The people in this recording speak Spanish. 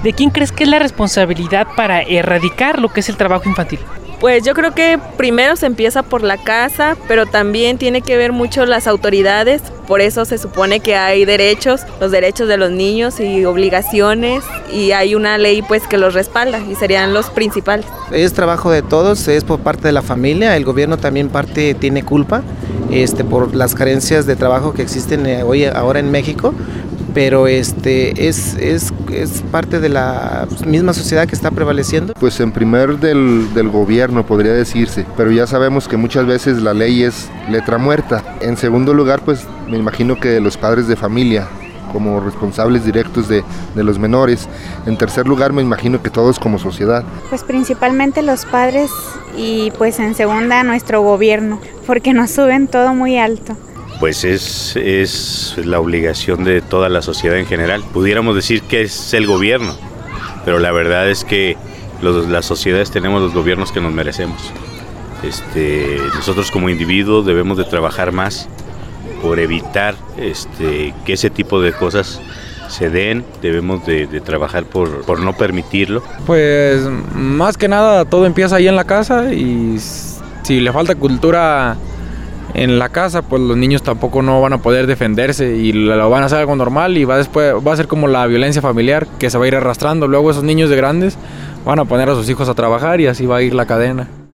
¿De quién crees que es la responsabilidad para erradicar lo que es el trabajo infantil? Pues yo creo que primero se empieza por la casa, pero también tiene que ver mucho las autoridades, por eso se supone que hay derechos, los derechos de los niños y obligaciones, y hay una ley pues que los respalda y serían los principales. Es trabajo de todos, es por parte de la familia, el gobierno también tiene culpa por las carencias de trabajo que existen ahora en México, pero es parte de la misma sociedad que está prevaleciendo. Pues en primer del gobierno podría decirse, pero ya sabemos que muchas veces la ley es letra muerta. En segundo lugar, pues me imagino que los padres de familia, como responsables directos de los menores. En tercer lugar, me imagino que todos como sociedad. Pues principalmente los padres y pues en segunda nuestro gobierno, porque nos suben todo muy alto. Pues es la obligación de toda la sociedad en general. Pudiéramos decir que es el gobierno, pero la verdad es que las sociedades tenemos los gobiernos que nos merecemos. Nosotros como individuos debemos de trabajar más por evitar que ese tipo de cosas se den, debemos de trabajar por no permitirlo. Pues más que nada todo empieza ahí en la casa, y si le falta cultura en la casa, pues los niños tampoco no van a poder defenderse y lo van a hacer algo normal, y va a ser como la violencia familiar que se va a ir arrastrando. Luego esos niños de grandes van a poner a sus hijos a trabajar y así va a ir la cadena.